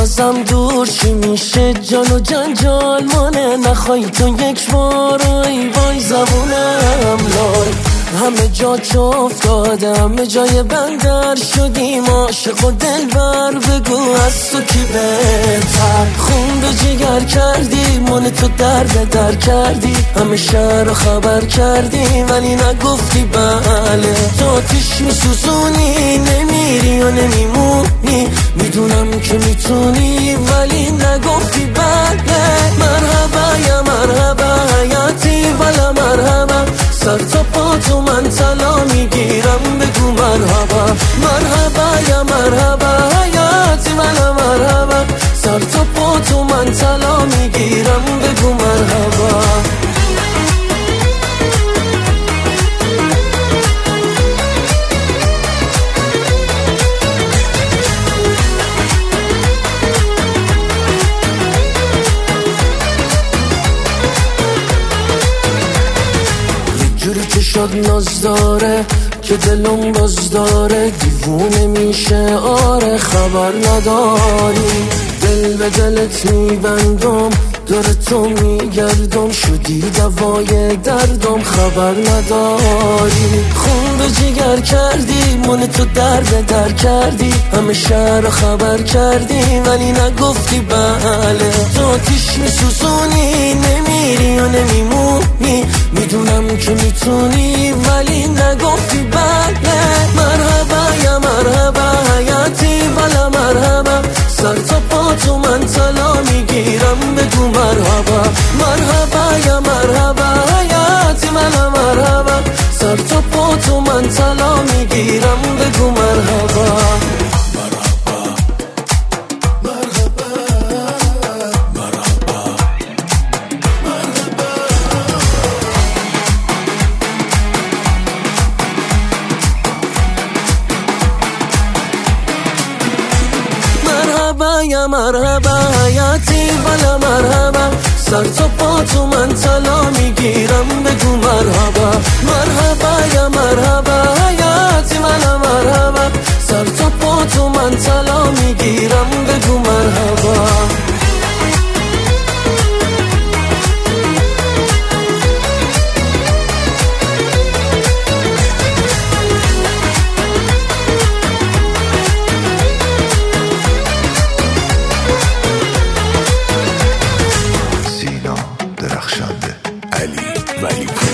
ازم دور چی میشه؟ جان و جنجال مانه، نخوای تو یک بار ای وای زبونم لای. همه جا چه افتاده، همه جای بندر شدیم عاشق و دلبر، بگو از تو کی بهتر؟ خون به جگر کردی، من تو در به در کردی، همه شهر رو خبر کردی ولی نگفتی بله. تو آتیش میسوزونی، نمیری و نمیمونی، میدونم که میتونی ولی نگفتی بله. مرحبا یا مرحبا حیاتی ولا مرحبا، سر تا پا تو من طلا میگیرم بگو مرحبا. مرحبا یا مرحبا حیاتی ولا مرحبا، سر تا پا تو من طلا میگیرم بگو مرحبا. جوری که شد ناز داره که دلم باز داره، دیوونه میشه آره خبر نداری. دل به دلت میبندم، دور تو میگردم، شدی دوای دردم خبر نداری. خون به جگر کردی، من تو در به در کردی، همه شهر رو خبر کردی ولی نگفتی بله. تو آتیش میسوزونی، نمیری و نمیمونی، میدونم که میتونی ولی نگفتی بله. مرحبا یا مرحبا حیاتی ولا مرحبا، سر تا پا تو من طلا میگیرم بگو مرحبا. مرحبا یا مرحبا حیاتی ولا مرحبا، سر تا پا تو من طلا میگیرم بگو مرحبا. یا مرحبا حیاتی ولا مرحبا، سر تا پا تو من طلا میگیرم بگو مرحبا. مرحبا یا مرحبا حیاتی ولا مرحبا، سر تا پا تو من طلا میگیرم بگو مرحبا. درخشنده علی ولی